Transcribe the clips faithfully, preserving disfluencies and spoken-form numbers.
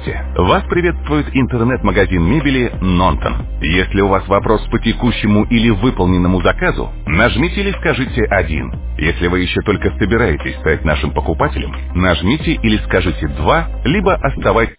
Здравствуйте! Вас приветствует интернет-магазин мебели «Нонтон». Если у вас вопрос по текущему или выполненному заказу, нажмите или скажите один. Если вы еще только собираетесь стать нашим покупателем, нажмите или скажите два, либо оставайтесь.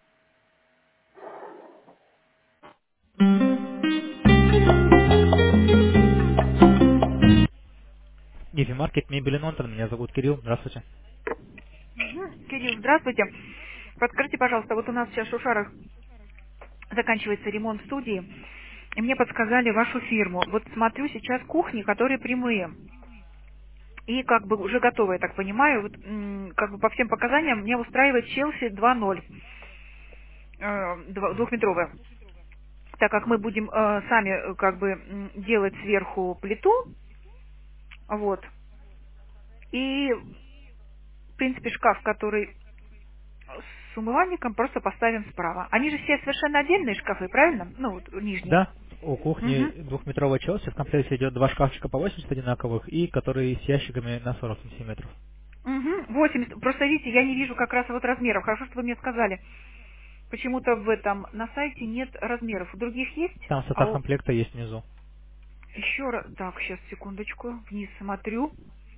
Маркет мебели Нонтон. Меня зовут Кирилл. Здравствуйте. Мгм. Кирилл, здравствуйте. Подскажите, пожалуйста, вот у нас сейчас в Шушарах заканчивается ремонт студии, и мне подсказали вашу фирму. Вот смотрю сейчас кухни, которые прямые, и как бы уже готовы, я так понимаю. Вот, м, как бы по всем показаниям мне устраивает Челси два ноль, э, дво- двухметровая. Так как мы будем э, сами э, как бы м, делать сверху плиту, вот, и в принципе шкаф, который с умывальником, просто поставим справа. Они же все совершенно отдельные шкафы, правильно? Ну, вот нижние. Да, у кухни Угу. двухметровой Челси в комплекте идет два шкафчика по восемьдесят одинаковых и которые с ящиками на сорок сантиметров. Угу. восемьдесят. Просто видите, я не вижу как раз вот размеров. Хорошо, что вы мне сказали. Почему-то в этом на сайте нет размеров. У других есть? Там А состав у... комплекта есть внизу. еще раз. Так, сейчас секундочку. Вниз смотрю.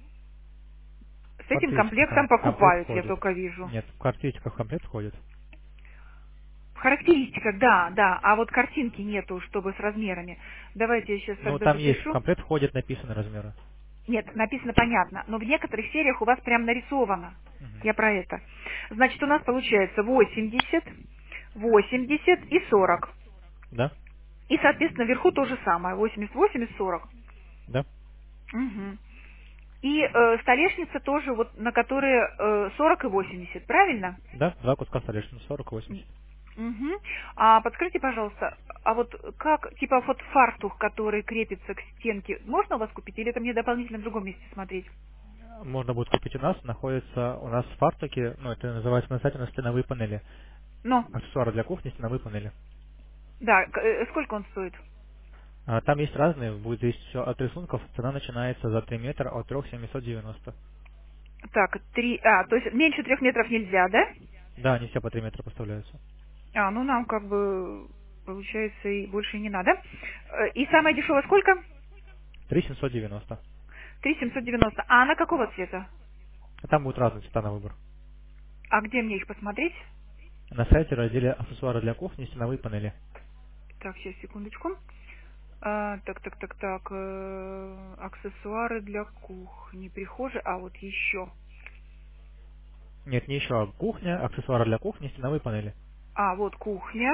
С В этим характеристиках комплектом ком- комплект покупают, я входит. только вижу. Нет, в характеристиках комплект входит. В характеристиках, да, да. А вот картинки нету, чтобы с размерами. Давайте я сейчас Ну, тогда там есть, в запишу. комплект входит написаны размеры. Нет, написано понятно, но в некоторых сериях у вас прям нарисовано. Мгм. Я про это. Значит, у нас получается восемьдесят, восемьдесят и сорок. Да? И, соответственно, вверху то же самое. восемьдесят, восемьдесят, сорок. Да? Мгм. И э, столешница тоже, вот, на которые э, сорок и восемьдесят, правильно? Да, два куска столешницы, сорок М. восемьдесят. Мгм. А подскажите, пожалуйста, а вот как, типа вот фартух, который крепится к стенке, можно у вас купить или это мне дополнительно в другом месте смотреть? Можно будет купить у нас, находится у нас в фартуке, ну, это называется на сайте на стеновые панели. Ну, Аксессуары для кухни, стеновые панели. да, к- э, сколько он стоит? А, там есть разные, будет зависеть все от рисунков. Цена начинается за три метра от трёх тысяч семисот девяносто. Так, три, а, то есть меньше трех метров нельзя, да? Да, они все по три метра поставляются. А, ну нам как бы, получается, и больше и не надо. Э, И самое дешевое сколько? три тысячи семьсот девяносто. три семьсот девяносто. А она какого цвета? А там будут разные цвета на выбор. А где мне их посмотреть? На сайте в разделе аксессуары для кухни, стеновые панели. Так, сейчас, секундочку. А, так, так, так, так. э, аксессуары для кухни, прихожей. А, вот еще. Нет, не еще, а кухня, аксессуары для кухни, стеновые панели. А, вот кухня.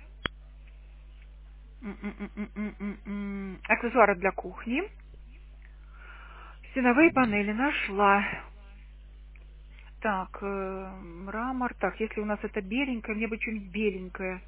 М-м-м-м-м-м. Аксессуары для кухни. Стеновые панели нашла. Так, э, мрамор. Так, если у нас это беленькое, мне бы что-нибудь беленькое.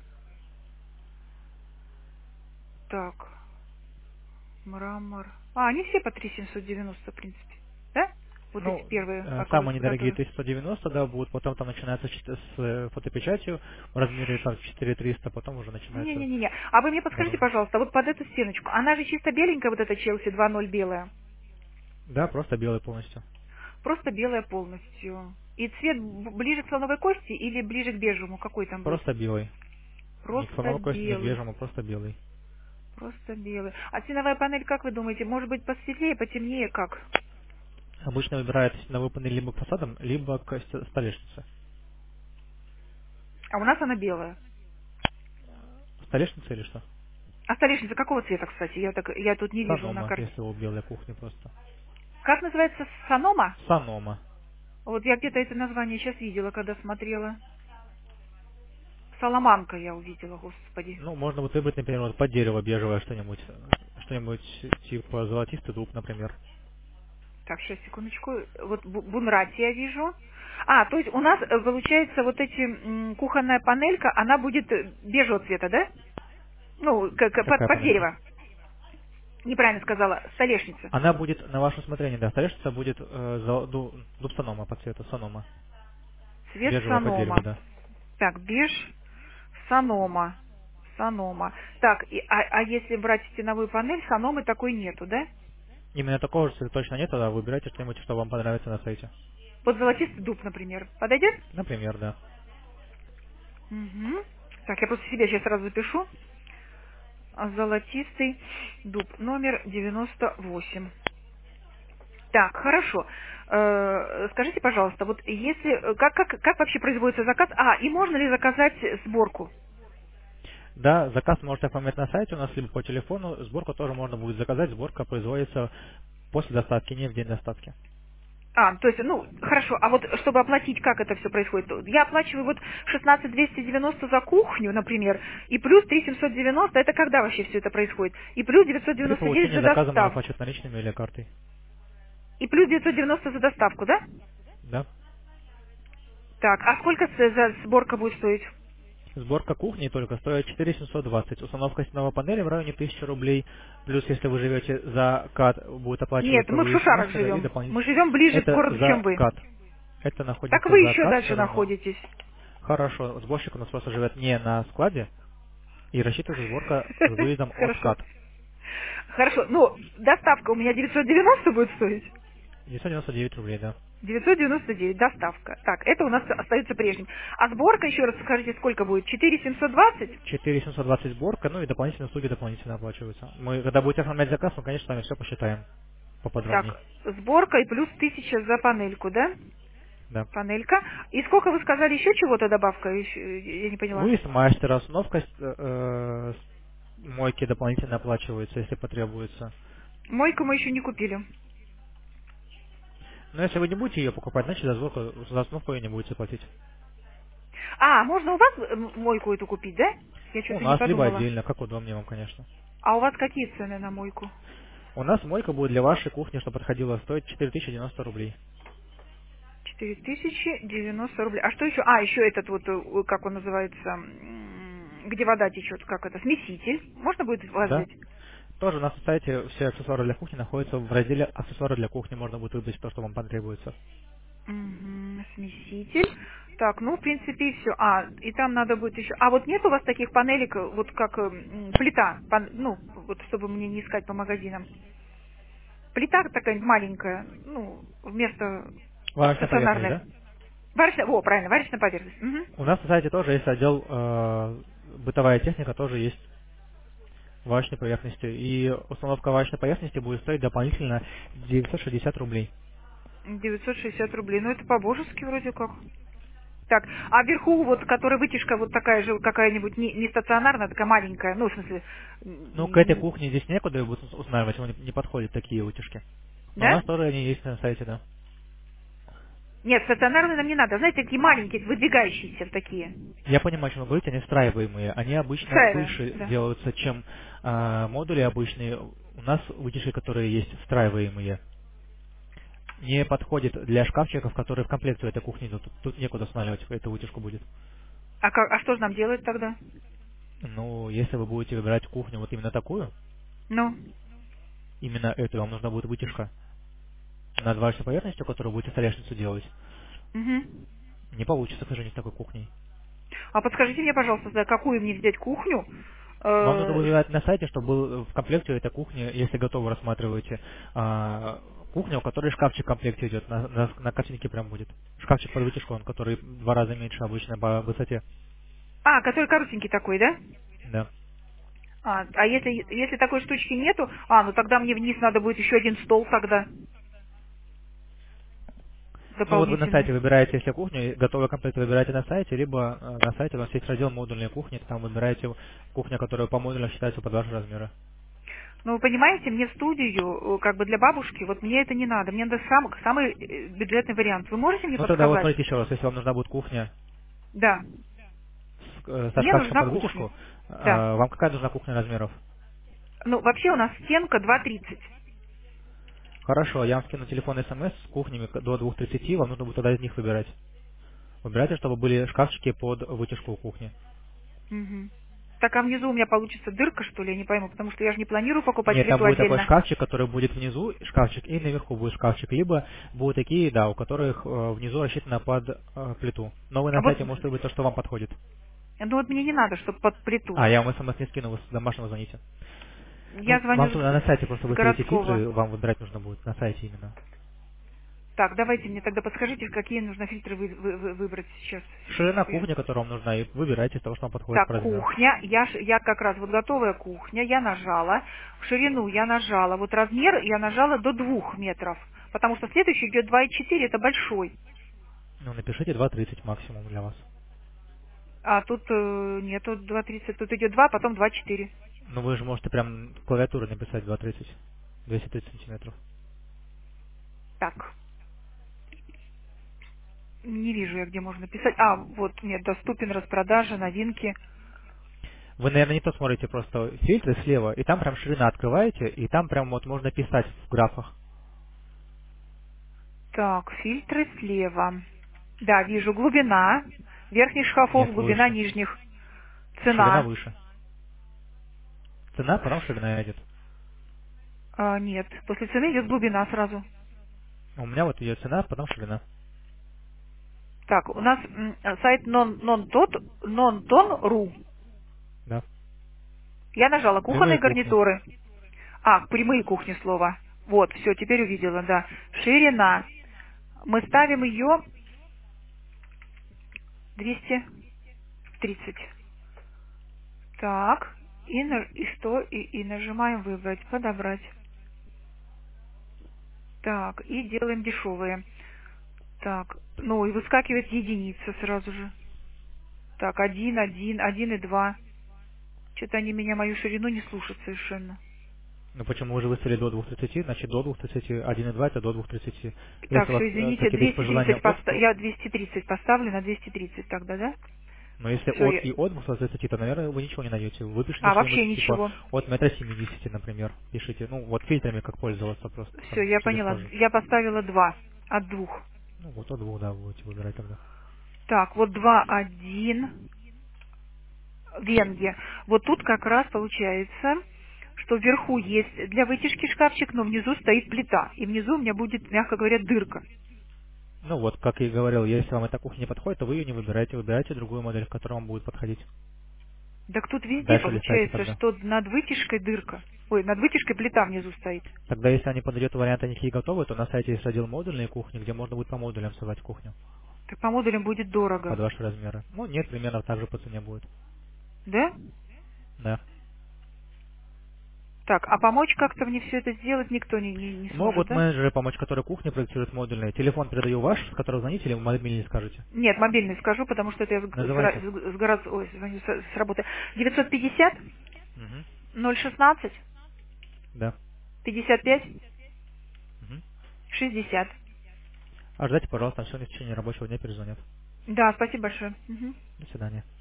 Так, мрамор. А, они все по три семьсот девяносто, в принципе. Да? Вот эти Ну, первые, э, самые оказывается, недорогие которые. триста девяносто, да, будут, потом там начинается чет- с э, фотопечатью в размере там четыре триста, потом уже начинается Не-не-не-не. А вы мне подскажите, дороже. пожалуйста, вот под эту стеночку, она же чисто беленькая, вот эта Челси два ноль белая. Да, просто белый полностью. Просто белая полностью. И цвет б- ближе к слоновой кости или ближе к бежевому? Какой там будет? Просто белый. Ни к Просто слоновой кости, ни к белый. бежевому, просто белый. Просто белый. А ценовая панель, как вы думаете, может быть посветлее, потемнее, как? Обычно выбирают стеновую панель либо к фасадам, либо к ст- столешнице. А у нас она белая. Столешница или что? А столешница какого цвета, кстати? Я, так, я тут не вижу на Санома, карте. если у белой кухни просто. Как называется? Санома? Санома. Вот я где-то это название сейчас видела, когда смотрела. Соломанка я увидела, господи. Ну, можно вот выбрать, например, вот под дерево бежевое что-нибудь. Что-нибудь типа золотистый дуб, например. Так, сейчас, секундочку. Вот Бу- Бунрати я вижу. А, то есть у нас, э, получается, вот эти м, кухонная панелька, она будет э, бежевого цвета, да? Ну, как, под, Какая под панелька? дерево. Неправильно сказала. Столешница. Она будет на ваше усмотрение, да. Столешница будет э, золо- ду- дуб санома по цвету, санома. Цвет Бежевая под дерево, санома. да. Так, беж, санома. Санома. Так, и, а, а если брать стеновую панель, саномы такой нету, да? Именно такого же цвета точно нет, тогда выбирайте что-нибудь, что вам понравится на сайте. Вот золотистый дуб, например. Подойдет? Например, да. Угу. Так, я просто себе сейчас сразу запишу. Золотистый дуб, номер девяносто восемь. Так, хорошо. Э, Скажите, пожалуйста, вот если как, как, как вообще производится заказ? А, и можно ли заказать сборку? Да, заказ можете оформить на сайте у нас, либо по телефону. Сборку тоже можно будет заказать. Сборка производится после доставки, не в день доставки. А, то есть, ну, хорошо, а вот чтобы оплатить, как это все происходит? Я оплачиваю вот шестнадцать двести девяносто за кухню, например, и плюс три семьсот девяносто, это когда вообще все это происходит? И плюс девятьсот При девяносто девять получении за заказа можно доставку. оплачивать наличными или картой. И плюс девятьсот девяносто за доставку, да? Да. Так, а сколько с- за сборка будет стоить? Сборка кухни только стоит четыре тысячи семьсот двадцать. Установка стеновой панели в районе тысячи рублей. Плюс, если вы живете за кат, будет Нет, оплачиваться мы в выезд Шушарах мастера и живем. Мы дополнительно. живем ближе к Это городу, чем за вы. кат. Это Так находится вы за еще кат дальше все равно. находитесь. Хорошо, сборщик у нас просто живет не на складе и рассчитывается сборка с выездом от Хорошо. кат. Хорошо, ну, доставка у меня девятьсот девяносто будет стоить? девятьсот девяносто девять рублей, да. девятьсот девяносто девять, доставка. Так, это у нас остается прежним. А сборка, еще раз скажите, сколько будет? четыре семьсот двадцать? четыре тысячи семьсот двадцать сборка, ну и дополнительные услуги дополнительно оплачиваются. Мы, когда будете оформлять заказ, мы, конечно, с вами все посчитаем поподробнее. Так, сборка и плюс тысяча за панельку, да? Да. Панелька. И сколько вы сказали, еще чего-то добавка? Еще- Я не поняла. Выезд мастера, установка э, э, мойки дополнительно оплачивается, если потребуется. Мойку мы еще не купили. Но если вы не будете ее покупать, значит за сборку, за установку ее не будете платить. А, можно у вас м- мойку эту купить, да? Я У что-то не нас либо подумала. отдельно, как удобнее вам, конечно. А у вас какие цены на мойку? У нас мойка будет для вашей кухни, что подходило, стоить четыре тысячи девяносто рублей. Четыре тысячи девяносто рублей. А что еще? А, еще этот вот, э, как он называется, м, где вода течет, как это, смеситель. Можно будет у вас Да? взять? Тоже на сайте все аксессуары для кухни находятся в разделе аксессуары для кухни, можно будет выбрать то, что вам потребуется. Мгм, смеситель. Так, ну, в принципе, и все. А, и там надо будет еще... А вот нет у вас таких панелек, э, вот как э, м, плита, пан- ну, вот чтобы мне не искать по магазинам. Плита такая маленькая, ну, вместо Варочная поверхность, стационарной. да? Варочная, о, правильно, варочная поверхность. Мгм. У нас на сайте тоже есть отдел э, бытовая техника, тоже есть варочной поверхности. И установка варочной поверхности будет стоить дополнительно девятьсот шестьдесят рублей. девятьсот шестьдесят рублей. Ну, это по-божески вроде как. Так, а вверху вот, которая вытяжка вот такая же, какая-нибудь не, не стационарная, такая маленькая, ну, в смысле, Ну, к этой м, кухне здесь некуда будет устанавливать, ему не, не подходят такие вытяжки. Но у да? нас тоже они есть на сайте, да. Нет, стационарные нам не надо. Знаете, такие маленькие, выдвигающиеся такие. Я понимаю, о чем вы говорите, они встраиваемые. Они обычно Встраиваем, выше да. делаются, чем а, модули обычные. У нас вытяжки, которые есть, встраиваемые. Не подходит для шкафчиков, которые в комплекте этой кухни идут. Тут, тут некуда устанавливать, эту вытяжку будет. А, как, а что же нам делать тогда? Ну, если вы будете выбирать кухню вот именно такую, Ну, именно эту, вам нужна будет вытяжка над вашей поверхностью, которую будете столешницу делать. мгм. Не получится, к сожалению, с такой кухней. А подскажите мне, пожалуйста, за какую мне взять кухню? Вам нужно Э, выбирать на сайте, чтобы был в комплекте этой кухни, если готовы рассматриваете, а, кухню, у которой шкафчик в комплекте идет, на, на, на картинке прям будет. Шкафчик под вытяжку, он который в два раза меньше обычно по высоте. А, который коротенький такой, да? Да. А, а если, если такой штучки нету, а, ну тогда мне вниз надо будет еще один стол тогда Ну вот вы на дополнительный. сайте выбираете, если кухню, и готовый комплект выбираете на сайте, либо э, на сайте у нас есть раздел модульные кухни, там выбираете кухня, которая по модулям считается под ваши размеры. Ну, вы понимаете, мне в студию, э, как бы для бабушки, вот мне это не надо. Мне надо сам, самый э, бюджетный вариант. Вы можете мне Ну тогда вот подсказать? смотрите еще раз, если вам нужна будет кухня Да. с, э, со Мне шкафчиком нужна под кухня. вытяжку, Да. э, вам какая нужна кухня размеров? Ну, вообще у нас стенка два тридцать. Хорошо, я вам скину телефон смс с кухнями до двух тридцати, вам нужно будет тогда из них выбирать. Выбирайте, чтобы были шкафчики под вытяжку у кухни. Мгм. Так, а внизу у меня получится дырка, что ли, я не пойму, потому что я же не планирую покупать Нет, там плиту будет такой отдельно. шкафчик, который будет внизу шкафчик, и наверху будет шкафчик. Либо будут такие, да, у которых э, внизу рассчитано под э, плиту. Но вы А на вот, сайте можете выбрать то, что вам подходит. ну вот мне не надо, чтобы под плиту. А, я вам смс не скину, вы с домашнего звоните. Я Ну, звоню вам туда на сайте с, просто с выставите городского. фильтры, вам выбирать нужно будет на сайте именно. Так, давайте мне тогда подскажите, какие нужно фильтры вы- вы- вы- выбрать сейчас. Ширина кухни, которая вам нужна, и выбирайте из того, что вам подходит по Так, размеру. кухня. Я, ш- я как раз вот готовая кухня, я нажала. Ширину я нажала. Вот размер я нажала до двух метров. Потому что следующий идет два и четыре, это большой. Ну, напишите два тридцать максимум для вас. А тут э, нету два тридцать, тут идет два, потом два четыре. Ну, вы же можете прям клавиатурой написать два тридцать. двести тридцать сантиметров. Так. Не вижу я, где можно писать. А, вот, нет, доступен, распродажа, новинки. Вы, наверное, не то смотрите, просто фильтры слева, и там прям ширина открываете, и там прям вот можно писать в графах. Так, фильтры слева. Да, вижу, глубина верхних шкафов, Нет, глубина выше. нижних. Ширина Цена. выше. Цена, потом ширина идет. А, нет, после цены идет глубина сразу. У меня вот идет цена, потом ширина. Так, у нас м, сайт non, non-tot, non-ton.ru. Да. Я нажала Прямые кухонные кухни. гарнитуры. А, прямые кухни слово. Вот, все, теперь увидела, да. Ширина. Мы ставим ее двести тридцать. Так, и, на- и что? И, и нажимаем выбрать, подобрать. Так, и делаем дешевые. Так, ну и выскакивает единица сразу же. Так, один, один, один и два. Что-то они меня, мою ширину не слушают совершенно. Ну почему вы же выставили до двух тридцати, значит до двух тридцати, один и два это до двух тридцати. Так, Если у вас все, э, извините, какие-то есть двести пожелания тридцать от, поста- то... я двести тридцать поставлю на двести тридцать тогда, да? Но если Все, от я... и от двухсот тридцати, то, наверное, вы ничего не найдете. Вы пишете А, вообще что-нибудь типа ничего. от метра семидесяти, например. Пишите. Ну, вот фильтрами как пользоваться просто. Все, Там я через поняла. тоже. Я поставила два от двух. Ну, вот от двух, да, вы будете выбирать тогда. Так, вот два, один. Венге. Вот тут как раз получается, что вверху есть для вытяжки шкафчик, но внизу стоит плита. И внизу у меня будет, мягко говоря, дырка. Ну вот, как я и говорил, если вам эта кухня не подходит, то вы ее не выбираете, выбираете другую модель, которая вам будет подходить. Так тут везде Дальше листайте получается, тогда. что над вытяжкой дырка. Ой, над вытяжкой плита внизу стоит. Тогда, если они подойдет вариант, они такие готовы, то на сайте есть раздел модульные кухни, где можно будет по модулям создать кухню Так по модулям будет дорого. под ваши размеры. Ну, нет, примерно так же по цене будет. Да? Да. Так, а помочь как-то мне все это сделать никто не, не, не сможет, Могут да? менеджеры помочь, которые кухни проектируют модульные. Телефон передаю ваш, с которого звоните, или мобильный скажете. Нет, мобильный скажу, потому что это я с, Называйте. с, с город- ой, звоню с, с работы. девятьсот пятьдесят Угу. ноль шестнадцать Да. пятьдесят пять Угу. шестьдесят. А ждайте, пожалуйста, все в течение рабочего дня перезвонят. Да, спасибо большое. Мгм. До свидания.